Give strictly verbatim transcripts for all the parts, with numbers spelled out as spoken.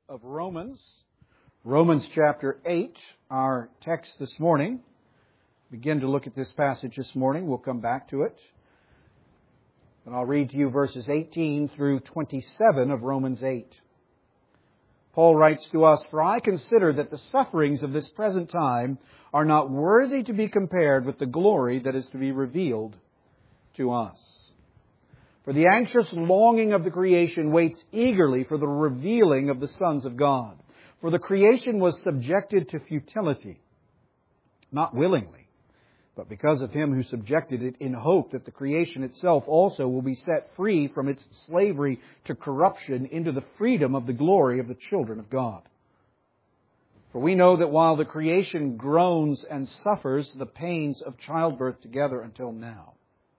of Romans. Romans chapter eight, our text this morning. Begin to look at this passage this morning. We'll come back to it. And I'll read to you verses eighteen through twenty-seven of Romans eight. Paul writes to us, "For I consider that the sufferings of this present time are not worthy to be compared with the glory that is to be revealed to us. For the anxious longing of the creation waits eagerly for the revealing of the sons of God. For the creation was subjected to futility, not willingly, but because of Him who subjected it, in hope that the creation itself also will be set free from its slavery to corruption into the freedom of the glory of the children of God. For we know that while the creation groans and suffers the pains of childbirth together until now.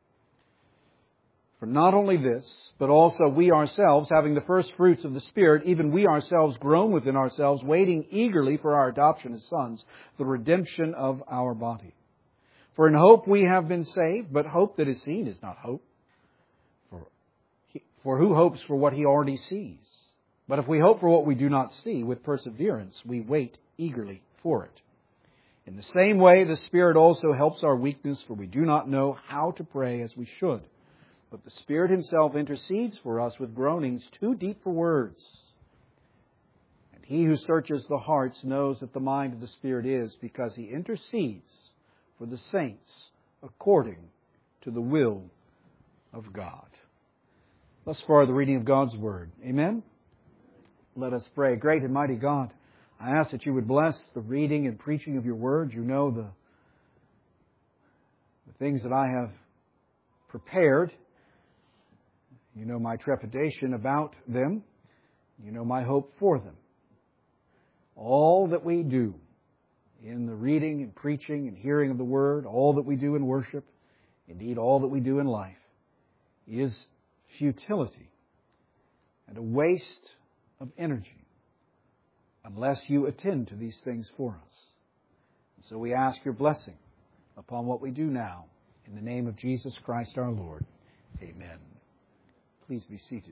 For not only this, but also we ourselves, having the first fruits of the Spirit, even we ourselves groan within ourselves, waiting eagerly for our adoption as sons, the redemption of our body. For in hope we have been saved, but hope that is seen is not hope. For, for who hopes for what he already sees? But if we hope for what we do not see, with perseverance we wait eagerly for it. In the same way, the Spirit also helps our weakness, for we do not know how to pray as we should. But the Spirit Himself intercedes for us with groanings too deep for words. And He who searches the hearts knows that the mind of the Spirit is, because He intercedes for the saints according to the will of God." Thus far, the reading of God's Word. Amen? Let us pray. Great and mighty God, I ask that You would bless the reading and preaching of Your Word. You know the, the things that I have prepared. You know my trepidation about them. You know my hope for them. All that we do in the reading and preaching and hearing of the Word, all that we do in worship, indeed all that we do in life, is futility and a waste of energy unless You attend to these things for us. And so we ask Your blessing upon what we do now. In the name of Jesus Christ our Lord. Amen. Please be seated.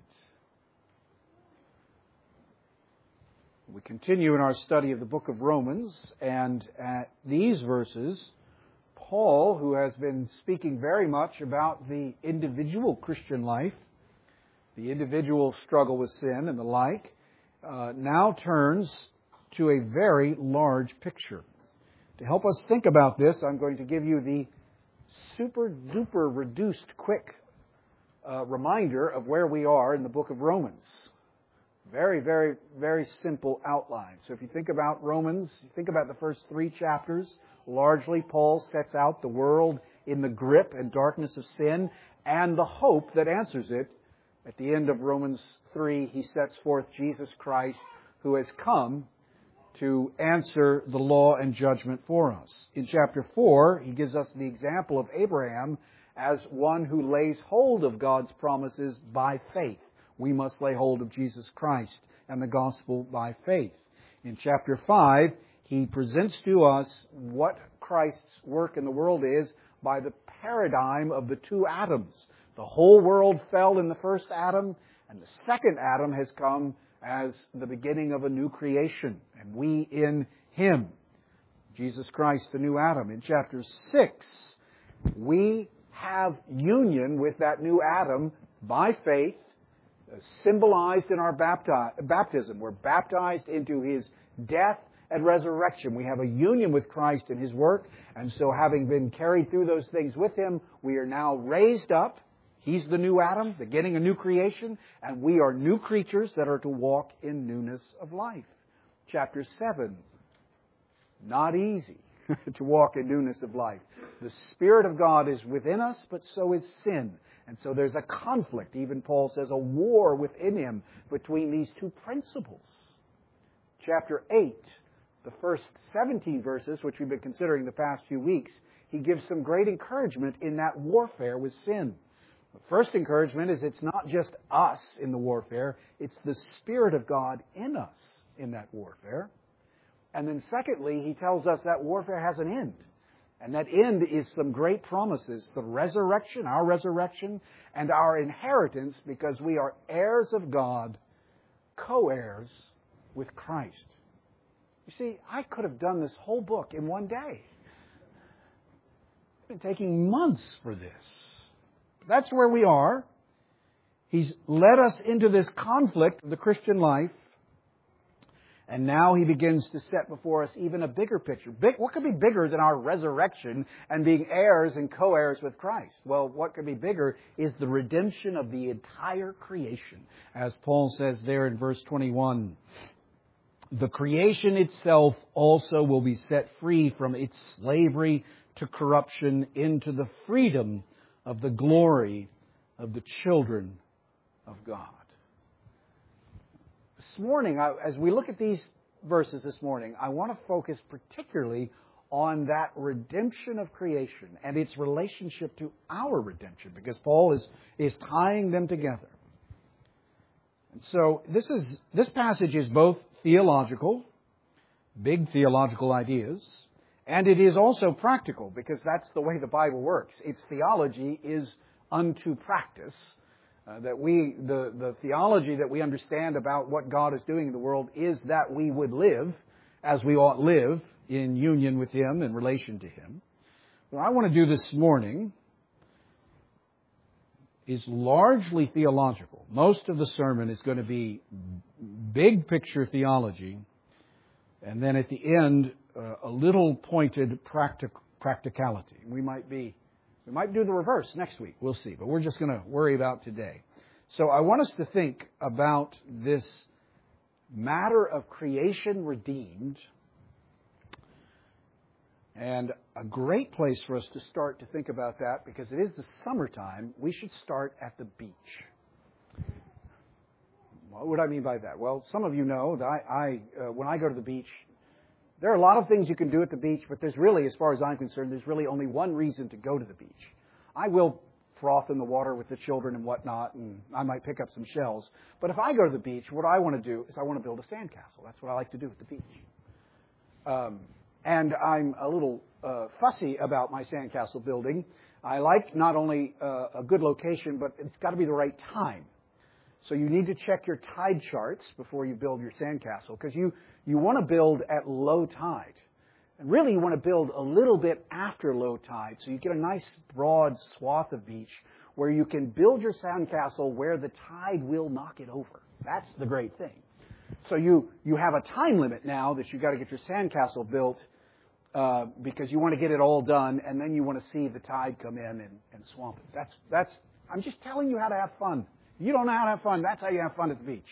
We continue in our study of the book of Romans, and at these verses, Paul, who has been speaking very much about the individual Christian life, the individual struggle with sin and the like, uh, now turns to a very large picture. To help us think about this, I'm going to give you the super duper reduced quick uh, reminder of where we are in the book of Romans. Very, very, very simple outline. So if you think about Romans, you think about the first three chapters. Largely, Paul sets out the world in the grip and darkness of sin and the hope that answers it. At the end of Romans three, he sets forth Jesus Christ, who has come to answer the law and judgment for us. In chapter four, he gives us the example of Abraham as one who lays hold of God's promises by faith. We must lay hold of Jesus Christ and the gospel by faith. In chapter five, he presents to us what Christ's work in the world is by the paradigm of the two Adams. The whole world fell in the first Adam, and the second Adam has come as the beginning of a new creation, and we in Him. Jesus Christ, the new Adam. In chapter six, we have union with that new Adam by faith, symbolized in our bapti- baptism. We're baptized into His death and resurrection. We have a union with Christ in His work, and so having been carried through those things with Him, we are now raised up. He's the new Adam, beginning a new creation, and we are new creatures that are to walk in newness of life. Chapter seven, not easy to walk in newness of life. The Spirit of God is within us, but so is sin. And so there's a conflict, even Paul says, a war within him between these two principles. Chapter eight, the first seventeen verses, which we've been considering the past few weeks, he gives some great encouragement in that warfare with sin. The first encouragement is it's not just us in the warfare, it's the Spirit of God in us in that warfare. And then secondly, he tells us that warfare has an end. And that end is some great promises, the resurrection, our resurrection, and our inheritance, because we are heirs of God, co-heirs with Christ. You see, I could have done this whole book in one day. It's been taking months for this. That's where we are. He's led us into this conflict of the Christian life. And now he begins to set before us even a bigger picture. Big, what could be bigger than our resurrection and being heirs and co-heirs with Christ? Well, what could be bigger is the redemption of the entire creation. As Paul says there in verse twenty-one, the creation itself also will be set free from its slavery to corruption into the freedom of the glory of the children of God. This morning, as we look at these verses this morning, I want to focus particularly on that redemption of creation and its relationship to our redemption, because Paul is, is tying them together. And so this is this passage is both theological, big theological ideas, and it is also practical, because that's the way the Bible works. Its theology is unto practice. Uh, that we, the, the theology that we understand about what God is doing in the world is that we would live as we ought live in union with Him, in relation to Him. What I want to do this morning is largely theological. Most of the sermon is going to be big picture theology, and then at the end, uh, a little pointed practic- practicality. We might be We might do the reverse next week. We'll see. But we're just going to worry about today. So I want us to think about this matter of creation redeemed. And a great place for us to start to think about that, because it is the summertime, we should start at the beach. What would I mean by that? Well, some of you know that I, I uh, when I go to the beach, there are a lot of things you can do at the beach, but there's really, as far as I'm concerned, there's really only one reason to go to the beach. I will froth in the water with the children and whatnot, and I might pick up some shells. But if I go to the beach, what I want to do is I want to build a sandcastle. That's what I like to do at the beach. Um, and I'm a little uh, fussy about my sandcastle building. I like not only uh, a good location, but it's got to be the right time. So you need to check your tide charts before you build your sandcastle, because you, you want to build at low tide. And really you want to build a little bit after low tide, so you get a nice broad swath of beach where you can build your sandcastle where the tide will knock it over. That's the great thing. So you, you have a time limit now that you've got to get your sandcastle built uh, because you want to get it all done, and then you want to see the tide come in and, and swamp it. That's, that's, I'm just telling you how to have fun. You don't know how to have fun. That's how you have fun at the beach.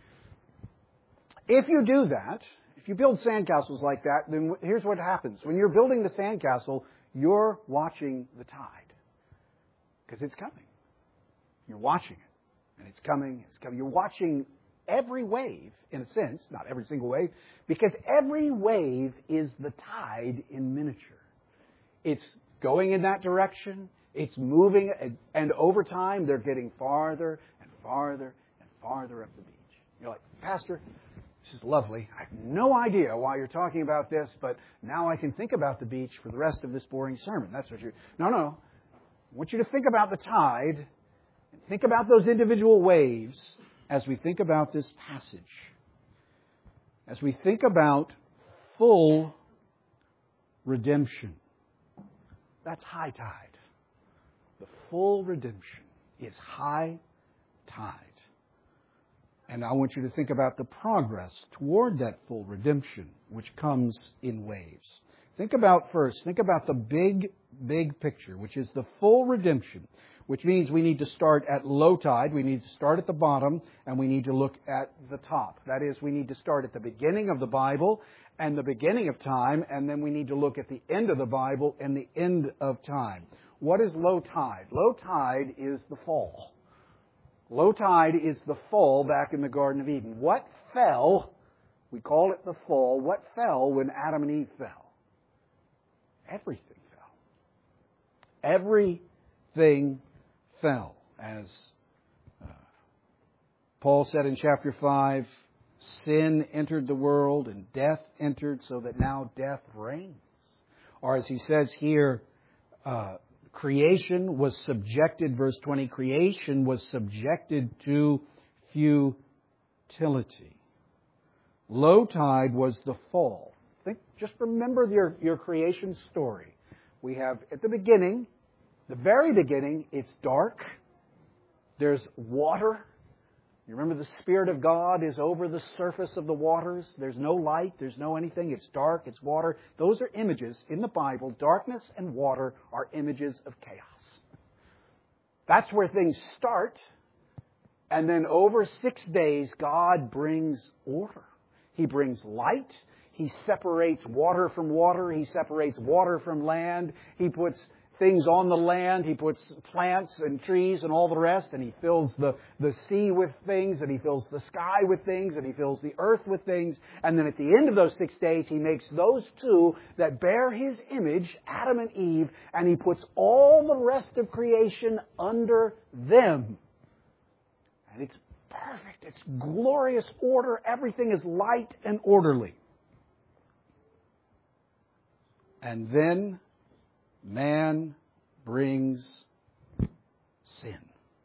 If you do that, if you build sandcastles like that, then here's what happens. When you're building the sandcastle, you're watching the tide, because it's coming. You're watching it, and it's coming, it's coming. You're watching every wave, in a sense, not every single wave, because every wave is the tide in miniature. It's going in that direction. It's moving, and over time, they're getting farther and farther and farther up the beach. You're like, Pastor, this is lovely. I have no idea why you're talking about this, but now I can think about the beach for the rest of this boring sermon. That's what you're... No, no. I want you to think about the tide, and think about those individual waves as we think about this passage. As we think about full redemption. That's high tide. The full redemption is high tide. And I want you to think about the progress toward that full redemption, which comes in waves. Think about first, think about the big, big picture, which is the full redemption, which means we need to start at low tide, we need to start at the bottom, and we need to look at the top. That is, we need to start at the beginning of the Bible and the beginning of time, and then we need to look at the end of the Bible and the end of time. What is low tide? Low tide is the fall. Low tide is the fall back in the Garden of Eden. What fell, we call it the fall, what fell when Adam and Eve fell? Everything fell. Everything fell. As uh, Paul said in chapter five, sin entered the world and death entered, so that now death reigns. Or as he says here, uh, creation was subjected, verse twenty, creation was subjected to futility. Low tide was the fall. Think, just remember your, your creation story. We have, at the beginning, the very beginning, it's dark. There's water. You remember the Spirit of God is over the surface of the waters. There's no light. There's no anything. It's dark. It's water. Those are images in the Bible. Darkness and water are images of chaos. That's where things start. And then over six days, God brings order. He brings light. He separates water from water. He separates water from land. He puts things on the land. He puts plants and trees and all the rest. And He fills the, the sea with things. And He fills the sky with things. And He fills the earth with things. And then at the end of those six days, He makes those two that bear His image, Adam and Eve. And He puts all the rest of creation under them. And it's perfect. It's glorious order. Everything is light and orderly. And then man brings sin.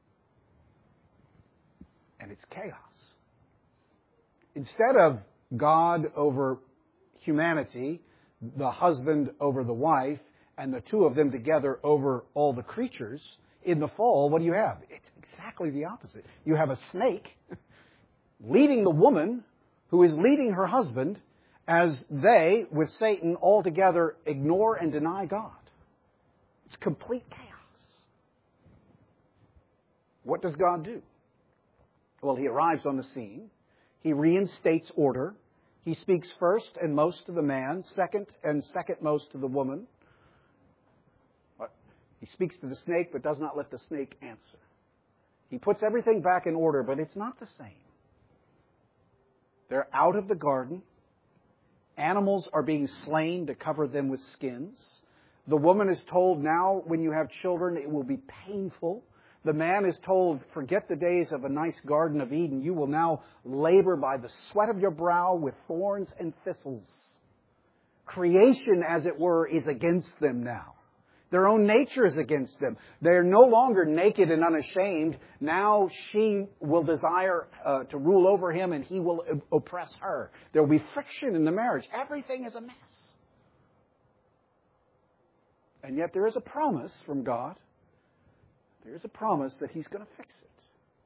And it's chaos. Instead of God over humanity, the husband over the wife, and the two of them together over all the creatures, in the fall, what do you have? It's exactly the opposite. You have a snake leading the woman who is leading her husband as they, with Satan, all together ignore and deny God. It's complete chaos. What does God do? Well, He arrives on the scene. He reinstates order. He speaks first and most to the man, second and second most to the woman. He speaks to the snake, but does not let the snake answer. He puts everything back in order, but it's not the same. They're out of the garden. Animals are being slain to cover them with skins. The woman is told now, when you have children, it will be painful. The man is told, forget the days of a nice Garden of Eden. You will now labor by the sweat of your brow with thorns and thistles. Creation, as it were, is against them now. Their own nature is against them. They're no longer naked and unashamed. Now she will desire uh, to rule over him, and he will oppress her. There will be friction in the marriage. Everything is a mess. And yet there is a promise from God. There is a promise that He's going to fix it.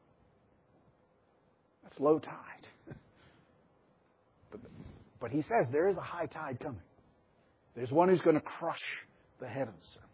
That's low tide. but, but He says there is a high tide coming. There's one who's going to crush the head of the serpent.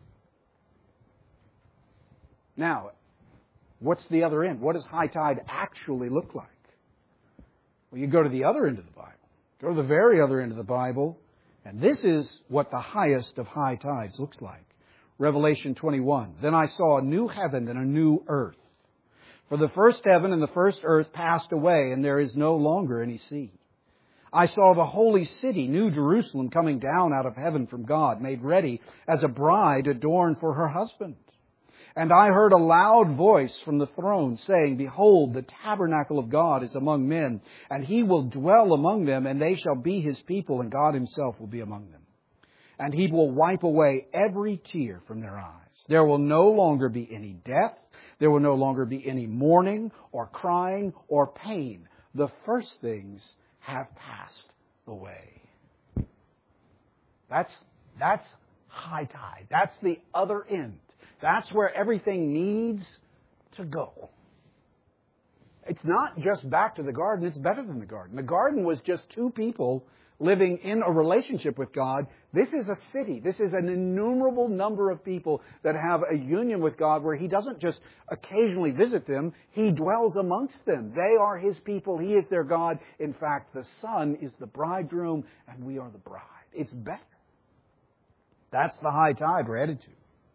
Now, what's the other end? What does high tide actually look like? Well, you go to the other end of the Bible. Go to the very other end of the Bible, and this is what the highest of high tides looks like. Revelation twenty-one. Then I saw a new heaven and a new earth. For the first heaven and the first earth passed away, and there is no longer any sea. I saw the holy city, New Jerusalem, coming down out of heaven from God, made ready as a bride adorned for her husband. And I heard a loud voice from the throne saying, Behold, the tabernacle of God is among men, and He will dwell among them, and they shall be His people, and God Himself will be among them. And He will wipe away every tear from their eyes. There will no longer be any death. There will no longer be any mourning or crying or pain. The first things have passed away. That's, that's high tide. That's the other end. That's where everything needs to go. It's not just back to the garden. It's better than the garden. The garden was just two people living in a relationship with God. This is a city. This is an innumerable number of people that have a union with God where He doesn't just occasionally visit them. He dwells amongst them. They are His people. He is their God. In fact, the Son is the bridegroom and we are the bride. It's better. That's the high tide we're headed to.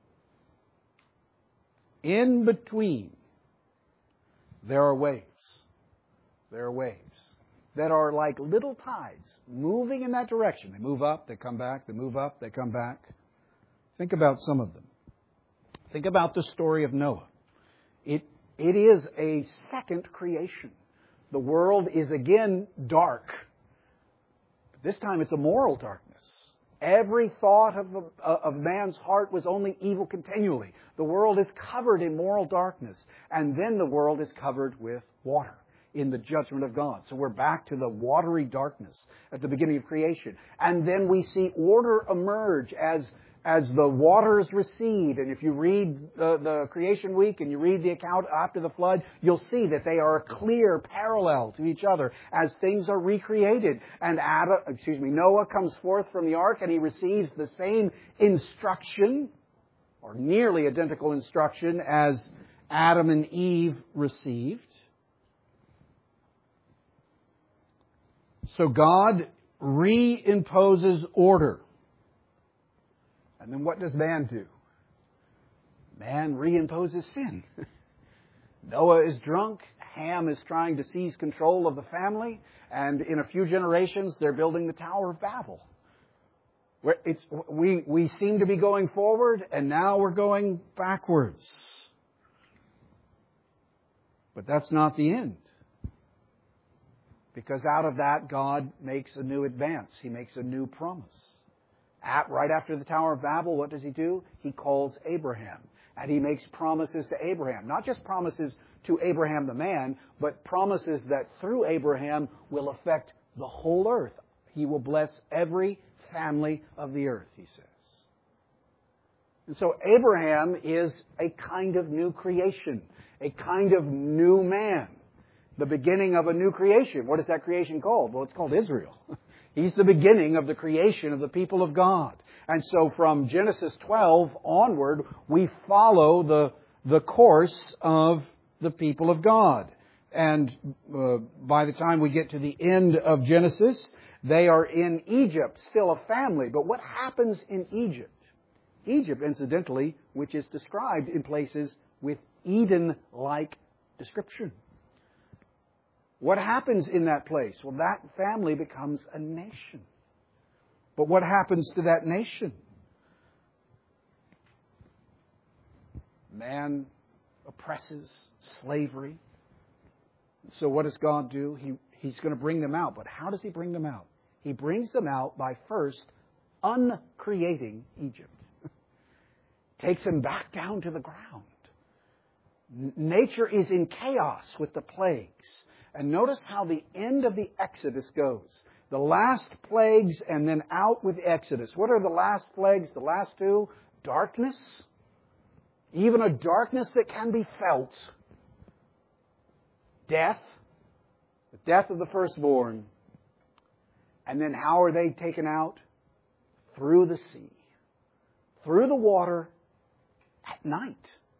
In between, there are waves. There are waves that are like little tides moving in that direction. They move up, they come back, they move up, they come back. Think about some of them. Think about the story of Noah. It, it is a second creation. The world is again dark. But this time it's a moral darkness. Every thought of, the, of man's heart was only evil continually. The world is covered in moral darkness. And then the world is covered with water. in the judgment of God. So we're back to the watery darkness at the beginning of creation. And then we see order emerge as as the waters recede. And if you read the, the creation week and you read the account after the flood, you'll see that they are a clear parallel to each other as things are recreated. And Adam, excuse me, Noah comes forth from the ark and he receives the same instruction, or nearly identical instruction, as Adam and Eve received. So God reimposes order. And then what does man do? Man reimposes sin. Noah is drunk. Ham is trying to seize control of the family. And in a few generations, they're building the Tower of Babel. Where it's, we, we seem to be going forward, and now we're going backwards. But that's not the end. Because out of that, God makes a new advance. He makes a new promise. At, right after the Tower of Babel, what does he do? He calls Abraham. And he makes promises to Abraham. Not just promises to Abraham the man, but promises that through Abraham will affect the whole earth. He will bless every family of the earth, he says. And so Abraham is a kind of new creation, a kind of new man, the beginning of a new creation. What is that creation called? Well, it's called Israel. He's the beginning of the creation of the people of God. And so from Genesis twelve onward, we follow the, the course of the people of God. And uh, by the time we get to the end of Genesis, they are in Egypt, still a family. But what happens in Egypt? Egypt, incidentally, which is described in places with Eden-like description. What happens in that place? Well, that family becomes a nation. But what happens to that nation? Man oppresses, slavery. So what does God do? He, he's going to bring them out. But how does He bring them out? He brings them out by first uncreating Egypt. Takes them back down to the ground. Nature is in chaos with the plagues. And notice how the end of the Exodus goes. The last plagues and then out with Exodus. What are the last plagues? The last two? Darkness. Even a darkness that can be felt. Death. The death of the firstborn. And then how are they taken out? Through the sea. Through the water at night.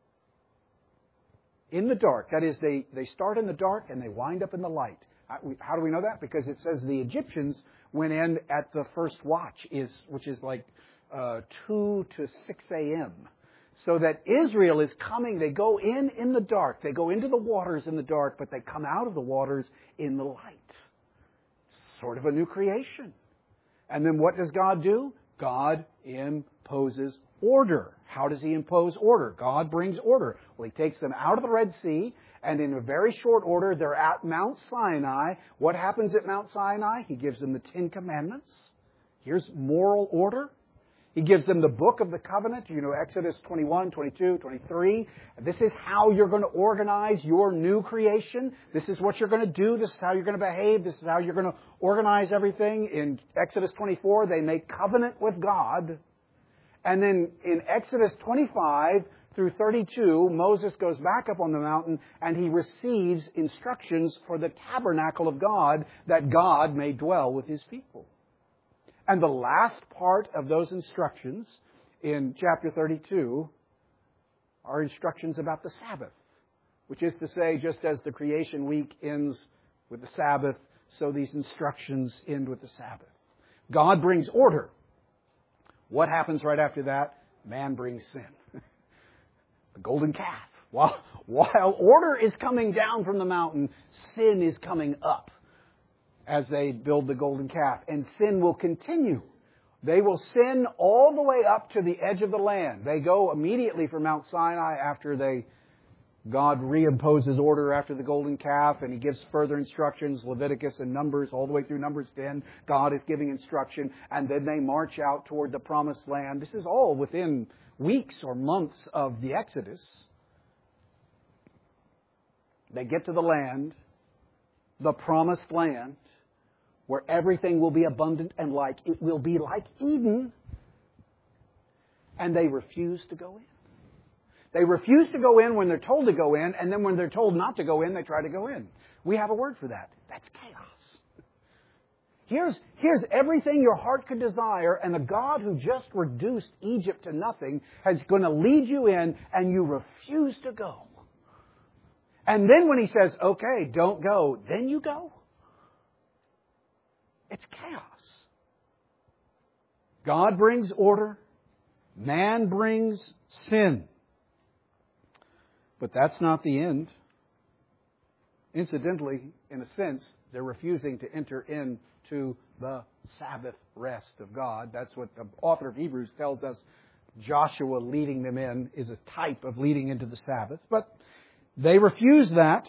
In the dark. That is, they, they start in the dark and they wind up in the light. How do we know that? Because it says the Egyptians went in at the first watch, is which is like uh, two to six a.m. So that Israel is coming. They go in in the dark. They go into the waters in the dark, but they come out of the waters in the light. Sort of a new creation. And then what does God do? God imposes order. How does He impose order? God brings order. Well, He takes them out of the Red Sea, and in a very short order, they're at Mount Sinai. What happens at Mount Sinai? He gives them the Ten Commandments. Here's moral order. He gives them the book of the covenant, you know, Exodus twenty-one, twenty-two, twenty-three. This is how you're going to organize your new creation. This is what you're going to do. This is how you're going to behave. This is how you're going to organize everything. In Exodus twenty-four, they make covenant with God. And then in Exodus twenty-five through thirty-two, Moses goes back up on the mountain and he receives instructions for the tabernacle of God, that God may dwell with His people. And the last part of those instructions in chapter thirty-two are instructions about the Sabbath, which is to say, just as the creation week ends with the Sabbath, so these instructions end with the Sabbath. God brings order. What happens right after that? Man brings sin. The golden calf. While, while order is coming down from the mountain, sin is coming up as they build the golden calf. And sin will continue. They will sin all the way up to the edge of the land. They go immediately from Mount Sinai after they God reimposes order after the golden calf, and He gives further instructions, Leviticus and Numbers, all the way through Numbers ten. God is giving instruction, and then they march out toward the promised land. This is all within weeks or months of the Exodus. They get to the land, the promised land where everything will be abundant and like it will be like Eden. And they refuse to go in. They refuse to go in when they're told to go in, and then when they're told not to go in, they try to go in. We have a word for that. That's chaos. Here's, here's everything your heart could desire, and the God who just reduced Egypt to nothing is going to lead you in, and you refuse to go. And then when He says, okay, don't go, then you go. It's chaos. God brings order. Man brings sin. But that's not the end. Incidentally, in a sense, they're refusing to enter into the Sabbath rest of God. That's what the author of Hebrews tells us. Joshua leading them in is a type of leading into the Sabbath. But they refuse that.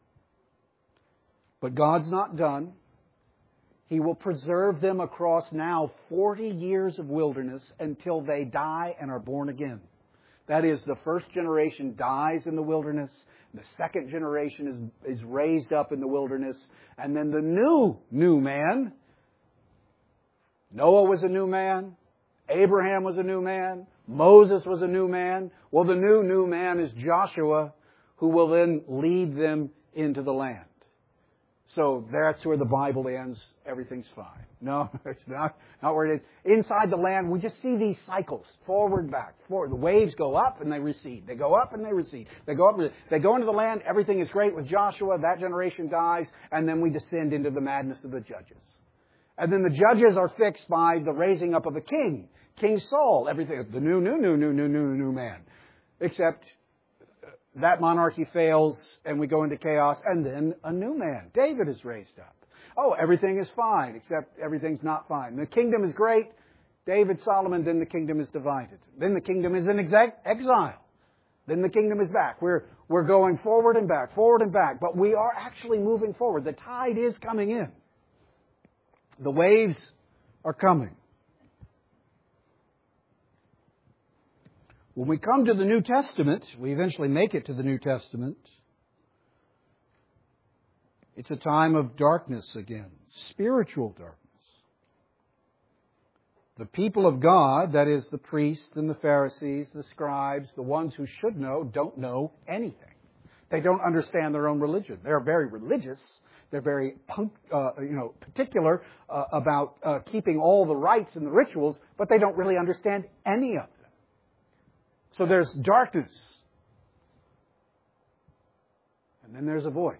But God's not done. He will preserve them across now forty years of wilderness until they die and are born again. That is, the first generation dies in the wilderness. The second generation is, is raised up in the wilderness. And then the new, new man. Noah was a new man. Abraham was a new man. Moses was a new man. Well, the new, new man is Joshua, who will then lead them into the land. So that's where the Bible ends. Everything's fine. No, it's not, not where it is. Inside the land, we just see these cycles. Forward, back, forward. The waves go up and they recede. They go up and they recede. They go up. They go into the land. Everything is great with Joshua. That generation dies. And then we descend into the madness of the judges. And then the judges are fixed by the raising up of a king. King Saul. Everything. The new, new, new, new, new, new, new man. Except that monarchy fails and we go into chaos, and then a new man. David is raised up. Oh, everything is fine, except everything's not fine. The kingdom is great. David, Solomon, then the kingdom is divided. Then the kingdom is in exile. Then the kingdom is back. We're, we're going forward and back, forward and back. But we are actually moving forward. The tide is coming in. The waves are coming. When we come to the New Testament, we eventually make it to the New Testament, it's a time of darkness again, spiritual darkness. The people of God, that is the priests and the Pharisees, the scribes, the ones who should know, don't know anything. They don't understand their own religion. They're very religious. They're very uh, you know, particular uh, about uh, keeping all the rites and the rituals, but they don't really understand any of them. So there's darkness. And then there's a voice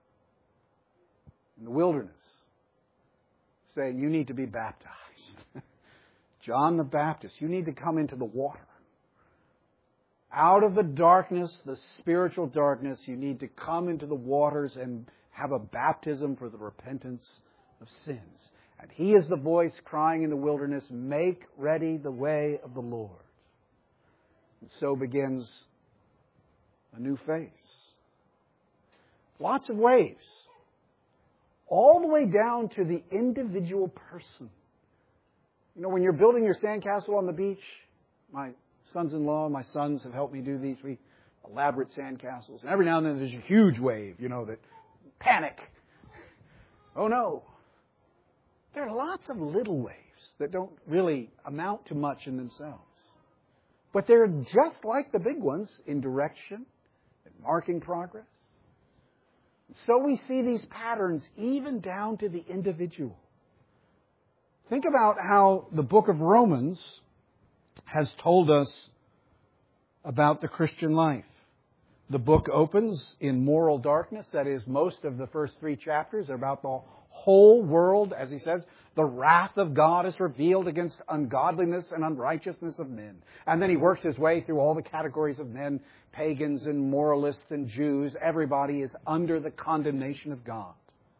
in the wilderness saying, you need to be baptized. John the Baptist, you need to come into the water. Out of the darkness, the spiritual darkness, you need to come into the waters and have a baptism for the repentance of sins. And He is the voice crying in the wilderness, make ready the way of the Lord. And so begins a new phase. Lots of waves. All the way down to the individual person. You know, when you're building your sandcastle on the beach, my sons-in-law, my sons have helped me do these really elaborate sandcastles. And every now and then there's a huge wave, you know, that panic. Oh no. There are lots of little waves that don't really amount to much in themselves. But they're just like the big ones in direction and marking progress. So we see these patterns even down to the individual. Think about how the book of Romans has told us about the Christian life. The book opens in moral darkness. That is, most of the first three chapters are about the whole world, as he says. The wrath of God is revealed against ungodliness and unrighteousness of men. And then he works his way through all the categories of men, pagans and moralists and Jews. Everybody is under the condemnation of God.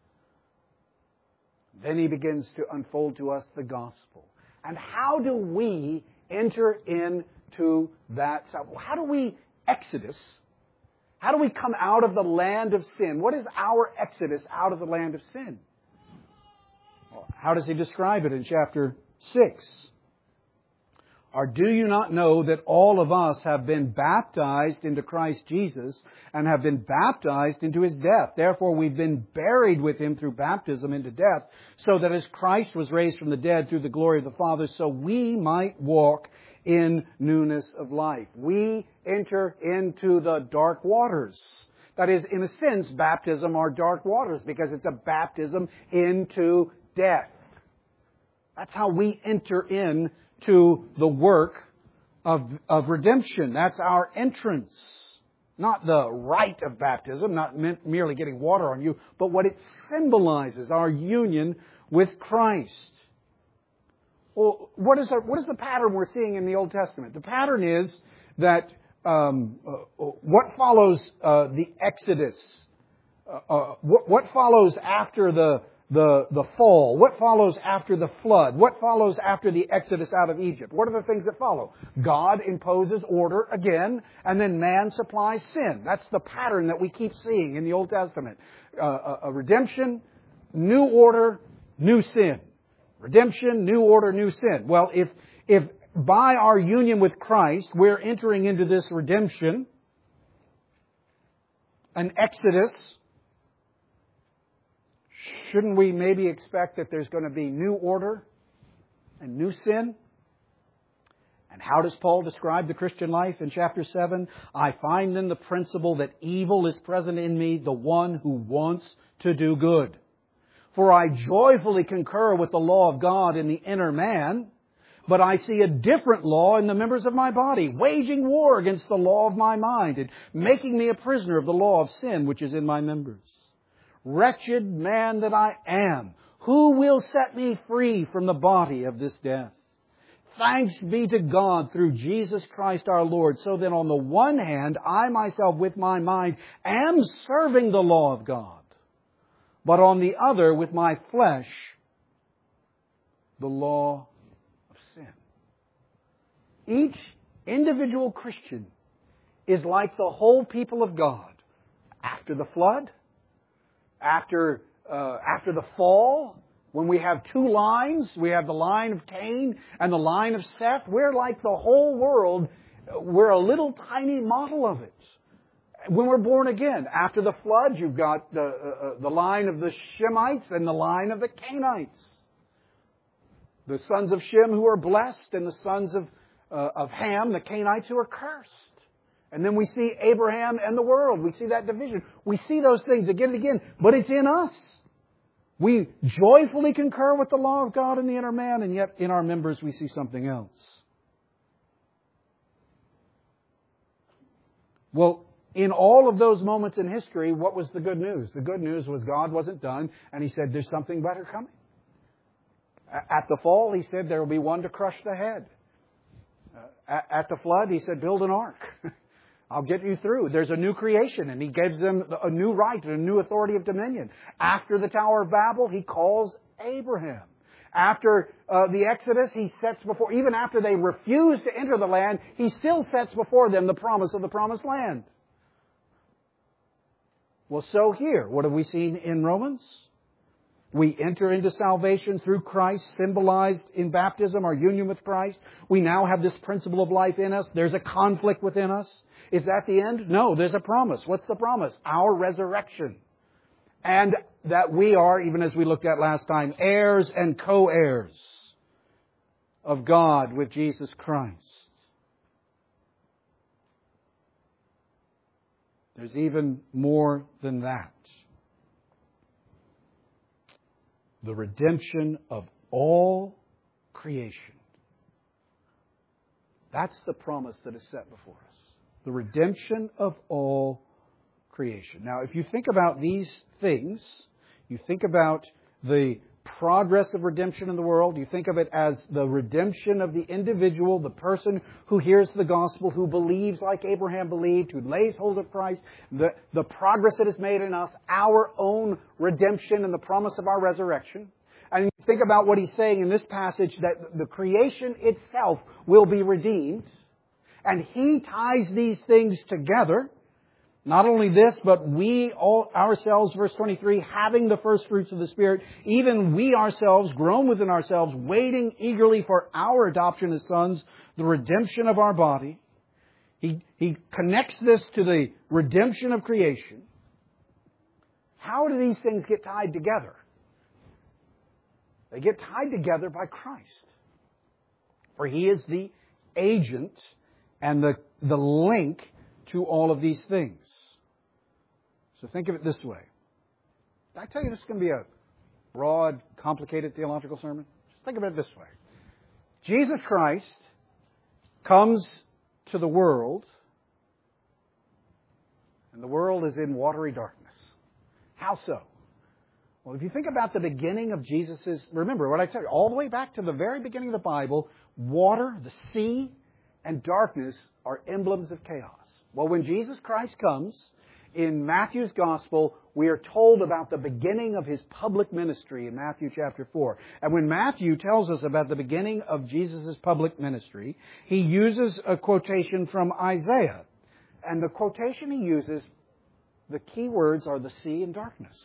Then he begins to unfold to us the gospel. And how do we enter into that? How do we exodus? How do we come out of the land of sin? What is our exodus out of the land of sin? How does he describe it in chapter six? Or do you not know that all of us have been baptized into Christ Jesus and have been baptized into His death? Therefore we've been buried with Him through baptism into death, so that as Christ was raised from the dead through the glory of the Father, so we might walk in newness of life. We enter into the dark waters. That is, in a sense, baptism are dark waters because it's a baptism into death. That's how we enter in to the work of, of redemption. That's our entrance. Not the rite of baptism, not merely getting water on you, but what it symbolizes, our union with Christ. Well, what is, our, what is the pattern we're seeing in the Old Testament? The pattern is that um, uh, what follows uh, the Exodus, uh, uh, what, what follows after the The, the fall? What follows after the flood? What follows after the exodus out of Egypt? What are the things that follow? God imposes order again, and then man supplies sin. That's the pattern that we keep seeing in the Old Testament. Uh, a, a redemption, new order, new sin. Redemption, new order, new sin. Well, if, if by our union with Christ we're entering into this redemption, an exodus, shouldn't we maybe expect that there's going to be new order and new sin? And how does Paul describe the Christian life in chapter seven? I find then the principle that evil is present in me, the one who wants to do good. For I joyfully concur with the law of God in the inner man, but I see a different law in the members of my body, waging war against the law of my mind and making me a prisoner of the law of sin which is in my members. Wretched man that I am, who will set me free from the body of this death? Thanks be to God through Jesus Christ our Lord. So then on the one hand, I myself with my mind am serving the law of God, but on the other, with my flesh, the law of sin. Each individual Christian is like the whole people of God after the flood, After uh, after the fall, when we have two lines, we have the line of Cain and the line of Seth. We're like the whole world. We're a little tiny model of it. When we're born again, after the flood, you've got the uh, the line of the Shemites and the line of the Canaanites. The sons of Shem who are blessed, and the sons of uh, of Ham, the Canaanites, who are cursed. And then we see Abraham and the world. We see that division. We see those things again and again. But it's in us. We joyfully concur with the law of God in the inner man, and yet in our members we see something else. Well, in all of those moments in history, what was the good news? The good news was God wasn't done, and He said there's something better coming. At the fall, He said there will be one to crush the head. At the flood, He said, build an ark. I'll get you through. There's a new creation, and He gives them a new right and a new authority of dominion. After the Tower of Babel, He calls Abraham. After uh, the Exodus, He sets before, even after they refuse to enter the land, He still sets before them the promise of the promised land. Well, so here, what have we seen in Romans? We enter into salvation through Christ, symbolized in baptism, our union with Christ. We now have this principle of life in us. There's a conflict within us. Is that the end? No, there's a promise. What's the promise? Our resurrection. And that we are, even as we looked at last time, heirs and co-heirs of God with Jesus Christ. There's even more than that. The redemption of all creation. That's the promise that is set before us. The redemption of all creation. Now, if you think about these things, you think about the progress of redemption in the world, you think of it as the redemption of the individual, the person who hears the gospel, who believes like Abraham believed, who lays hold of Christ, the, the progress that is made in us, our own redemption and the promise of our resurrection. And you think about what he's saying in this passage, that the creation itself will be redeemed. And he ties these things together Not only this, but we all ourselves, verse twenty-three, having the first fruits of the Spirit, even we ourselves, groan within ourselves, waiting eagerly for our adoption as sons, the redemption of our body. He, he connects this to the redemption of creation. How do these things get tied together? They get tied together by Christ. For He is the agent and the, the link to all of these things. So think of it this way. Did I tell you this is going to be a broad, complicated theological sermon? Just think of it this way. Jesus Christ comes to the world, and the world is in watery darkness. How so? Well, if you think about the beginning of Jesus'... Remember what I tell you, all the way back to the very beginning of the Bible, water, the sea, and darkness are emblems of chaos. Well, when Jesus Christ comes, in Matthew's Gospel, we are told about the beginning of His public ministry in Matthew chapter four. And when Matthew tells us about the beginning of Jesus' public ministry, he uses a quotation from Isaiah. And the quotation he uses, the key words are the sea and darkness.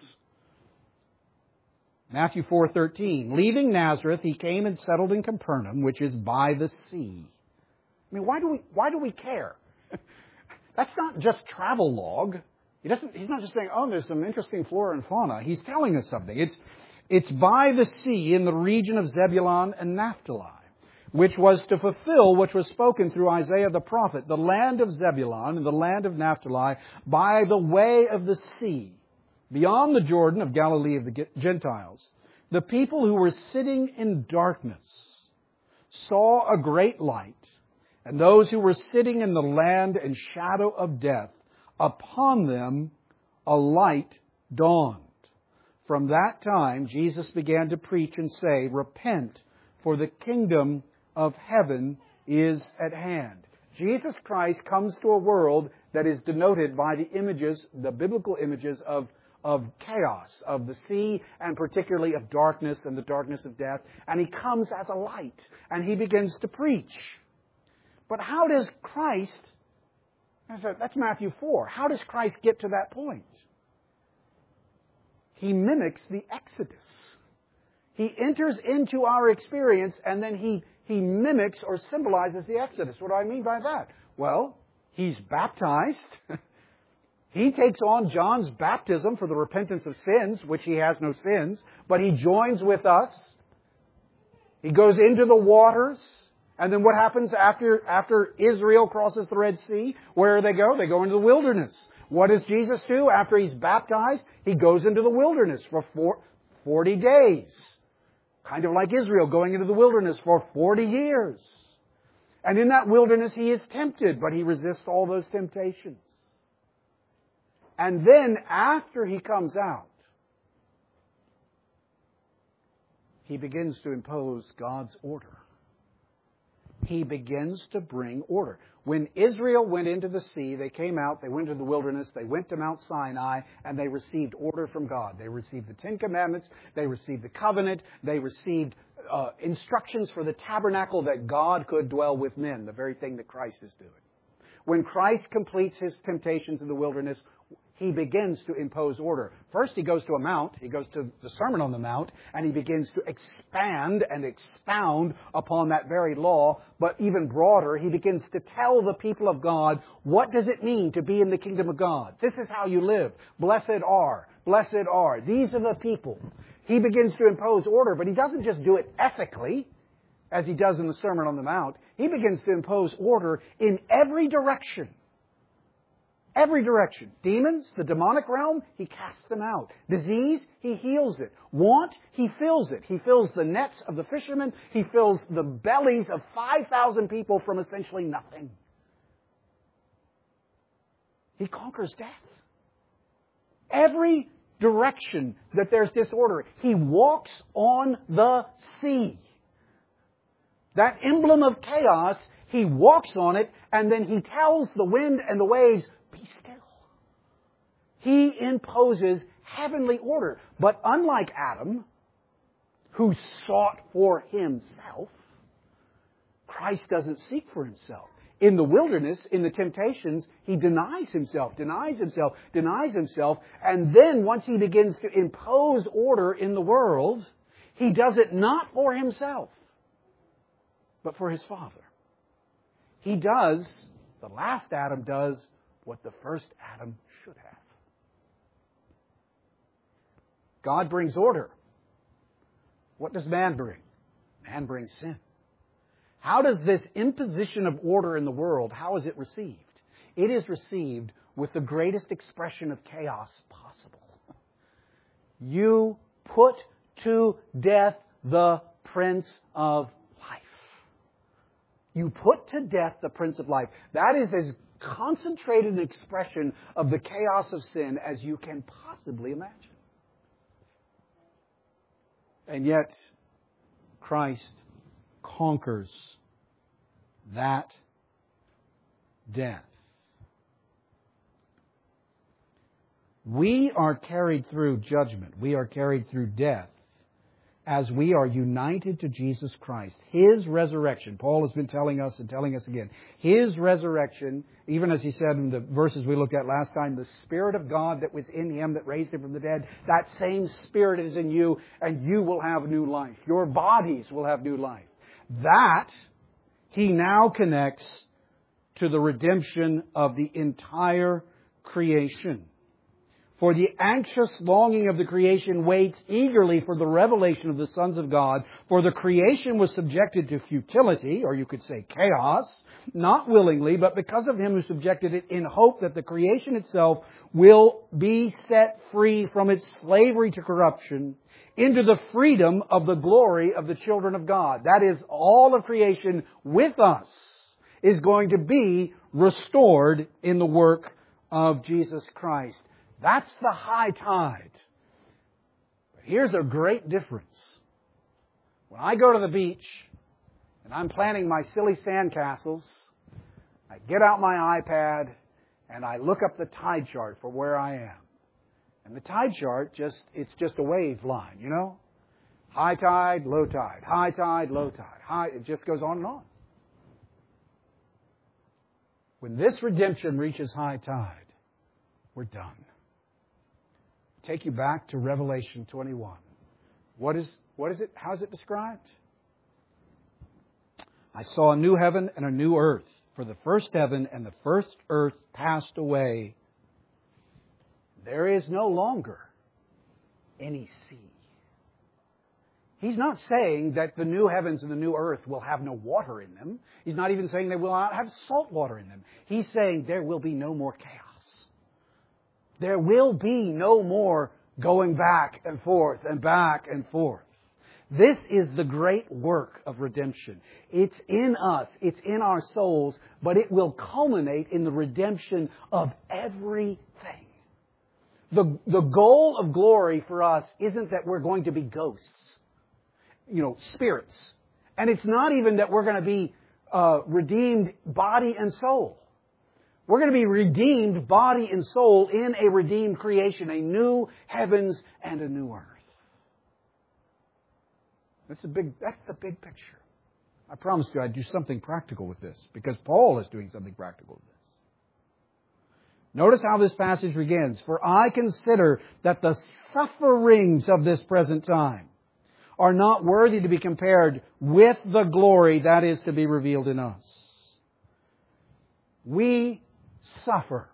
Matthew four thirteen, leaving Nazareth, He came and settled in Capernaum, which is by the sea. I mean, why do we, why do we care? That's not just travel log. He doesn't, he's not just saying, oh, there's some interesting flora and fauna. He's telling us something. It's, it's by the sea in the region of Zebulun and Naphtali, which was to fulfill what was spoken through Isaiah the prophet, the land of Zebulun and the land of Naphtali, by the way of the sea, beyond the Jordan of Galilee of the Gentiles. The people who were sitting in darkness saw a great light, and those who were sitting in the land and shadow of death, upon them a light dawned. From that time, Jesus began to preach and say, repent, for the kingdom of heaven is at hand. Jesus Christ comes to a world that is denoted by the images, the biblical images of, of chaos, of the sea, and particularly of darkness and the darkness of death. And He comes as a light, and He begins to preach. But how does Christ... That's Matthew four. How does Christ get to that point? He mimics the Exodus. He enters into our experience and then he, he mimics or symbolizes the Exodus. What do I mean by that? Well, He's baptized. He takes on John's baptism for the repentance of sins, which He has no sins, but He joins with us. He goes into the waters. And then what happens after, after Israel crosses the Red Sea? Where do they go? They go into the wilderness. What does Jesus do after He's baptized? He goes into the wilderness for four, forty days. Kind of like Israel going into the wilderness for forty years. And in that wilderness He is tempted, but He resists all those temptations. And then after He comes out, He begins to impose God's order. He begins to bring order. When Israel went into the sea, they came out, they went to the wilderness, they went to Mount Sinai, and they received order from God. They received the Ten Commandments, they received the covenant, they received uh, instructions for the tabernacle that God could dwell with men, the very thing that Christ is doing. When Christ completes His temptations in the wilderness, He begins to impose order. First, He goes to a mount. He goes to the Sermon on the Mount, and He begins to expand and expound upon that very law. But even broader, He begins to tell the people of God, what does it mean to be in the kingdom of God? This is how you live. Blessed are. Blessed are. These are the people. He begins to impose order, but He doesn't just do it ethically, as He does in the Sermon on the Mount. He begins to impose order in every direction. Every direction. Demons, the demonic realm, He casts them out. Disease, He heals it. Want, He fills it. He fills the nets of the fishermen. He fills the bellies of five thousand people from essentially nothing. He conquers death. Every direction that there's disorder, He walks on the sea. That emblem of chaos, He walks on it, and then He tells the wind and the waves, be still. He imposes heavenly order. But unlike Adam, who sought for himself, Christ doesn't seek for Himself. In the wilderness, in the temptations, he denies himself, denies himself, denies himself, and then once he begins to impose order in the world, he does it not for himself, but for his Father. He does, the last Adam does, what the first Adam should have. God brings order. What does man bring? Man brings sin. How does this imposition of order in the world, how is it received? It is received with the greatest expression of chaos possible. You put to death the Prince of Life. You put to death the Prince of Life. That is as concentrated an expression of the chaos of sin as you can possibly imagine. And yet, Christ conquers that death. We are carried through judgment. We are carried through death as we are united to Jesus Christ. His resurrection, Paul has been telling us and telling us again, His resurrection, even as he said in the verses we looked at last time, the Spirit of God that was in Him that raised Him from the dead, that same Spirit is in you, and you will have new life. Your bodies will have new life. That He now connects to the redemption of the entire creation. For the anxious longing of the creation waits eagerly for the revelation of the sons of God. For the creation was subjected to futility, or you could say chaos, not willingly, but because of Him who subjected it, in hope that the creation itself will be set free from its slavery to corruption into the freedom of the glory of the children of God. That is, all of creation with us is going to be restored in the work of Jesus Christ. That's the high tide. But here's a great difference. When I go to the beach and I'm planning my silly sandcastles, I get out my iPad and I look up the tide chart for where I am. And the tide chart, just it's just a wave line, you know? High tide, low tide, high tide, low tide. High, it just goes on and on. When this redemption reaches high tide, we're done. Take you back to Revelation twenty-one. What is, what is it? How is it described? I saw a new heaven and a new earth, for the first heaven and the first earth passed away. There is no longer any sea. He's not saying that the new heavens and the new earth will have no water in them. He's not even saying they will not have salt water in them. He's saying there will be no more chaos. There will be no more going back and forth and back and forth. This is the great work of redemption. It's in us. It's in our souls. But it will culminate in the redemption of everything. The, the goal of glory for us isn't that we're going to be ghosts. You know, spirits. And it's not even that we're going to be uh, redeemed body and soul. We're going to be redeemed body and soul in a redeemed creation, a new heavens and a new earth. That's a big, that's the big picture. I promised you I'd do something practical with this, because Paul is doing something practical with this. Notice how this passage begins. For I consider that the sufferings of this present time are not worthy to be compared with the glory that is to be revealed in us. We suffer.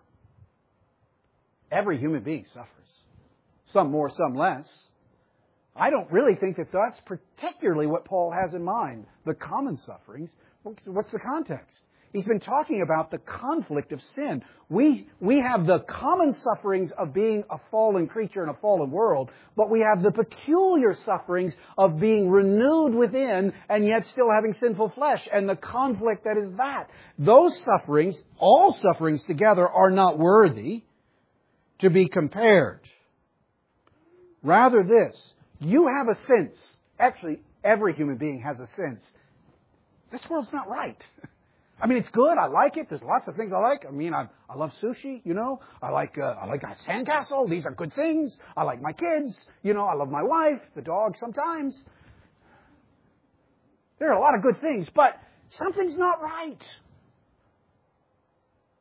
Every human being suffers. Some more, some less. I don't really think that that's particularly what Paul has in mind. The common sufferings. What's the context? He's been talking about the conflict of sin. We, we have the common sufferings of being a fallen creature in a fallen world, but we have the peculiar sufferings of being renewed within and yet still having sinful flesh, and the conflict that is that. Those sufferings, all sufferings together, are not worthy to be compared. Rather this, you have a sense. Actually, every human being has a sense. This world's not right. I mean, it's good. I like it. There's lots of things I like. I mean, I, I love sushi, you know. I like uh, I like a sandcastle. These are good things. I like my kids. You know, I love my wife, the dog sometimes. There are a lot of good things, but something's not right.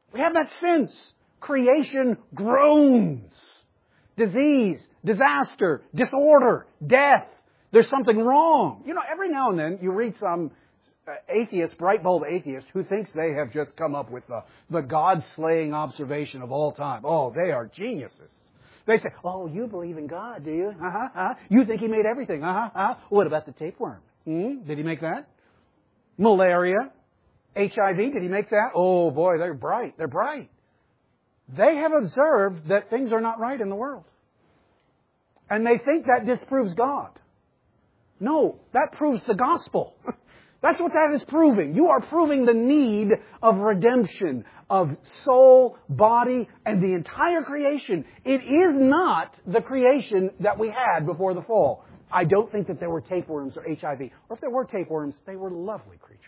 We have that sense. Creation groans. Disease, disaster, disorder, death. There's something wrong. You know, every now and then you read some atheist, bright bulb atheist, who thinks they have just come up with the, the God-slaying observation of all time. Oh, they are geniuses. They say, oh, you believe in God, do you? Uh-huh, uh-huh. You think He made everything. Uh-huh, uh-huh. What about the tapeworm? Hmm? Did He make that? Malaria? H I V? Did He make that? Oh, boy, they're bright. They're bright. They have observed that things are not right in the world. And they think that disproves God. No, that proves the gospel. That's what that is proving. You are proving the need of redemption of soul, body, and the entire creation. It is not the creation that we had before the fall. I don't think that there were tapeworms or H I V. Or if there were tapeworms, they were lovely creatures.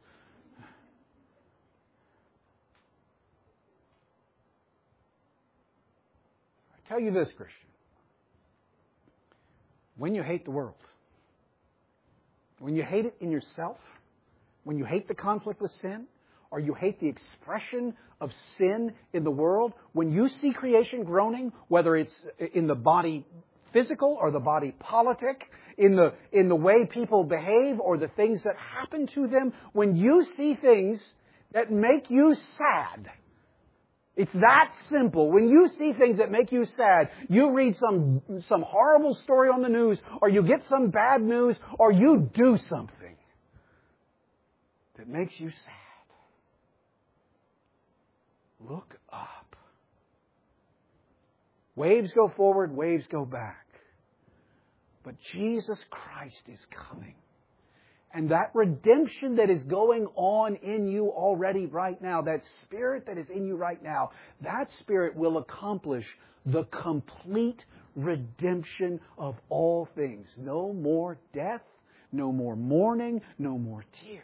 I tell you this, Christian. When you hate the world, when you hate it in yourself, when you hate the conflict with sin, or you hate the expression of sin in the world, when you see creation groaning, whether it's in the body physical or the body politic, in the, in the way people behave or the things that happen to them, when you see things that make you sad, it's that simple. When you see things that make you sad, you read some, some horrible story on the news, or you get some bad news, or you do something that makes you sad. Look up. Waves go forward, waves go back. But Jesus Christ is coming. And that redemption that is going on in you already right now, that Spirit that is in you right now, that Spirit will accomplish the complete redemption of all things. No more death, no more mourning, no more tears.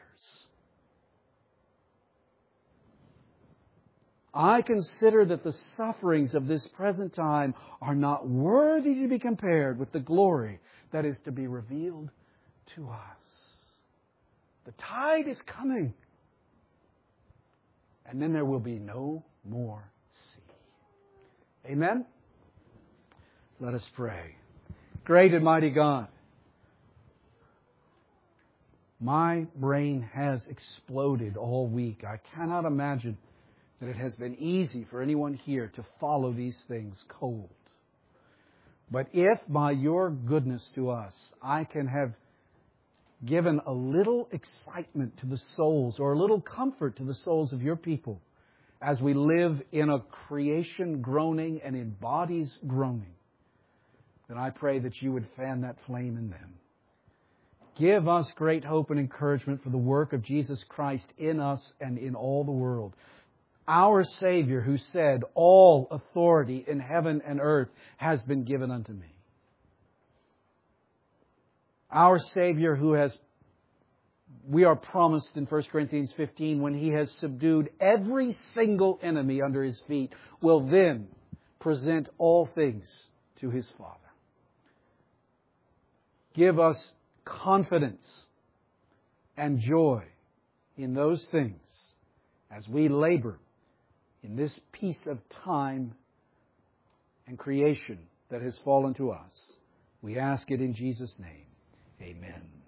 I consider that the sufferings of this present time are not worthy to be compared with the glory that is to be revealed to us. The tide is coming. And then there will be no more sea. Amen? Let us pray. Great and mighty God, my brain has exploded all week. I cannot imagine that it has been easy for anyone here to follow these things cold. But if by your goodness to us, I can have given a little excitement to the souls or a little comfort to the souls of your people as we live in a creation groaning and in bodies groaning, then I pray that you would fan that flame in them. Give us great hope and encouragement for the work of Jesus Christ in us and in all the world. Our Savior who said, all authority in heaven and earth has been given unto me. Our Savior who has, we are promised in First Corinthians fifteen, when He has subdued every single enemy under His feet, will then present all things to His Father. Give us confidence and joy in those things as we labor in this piece of time and creation that has fallen to us. We ask it in Jesus' name. Amen.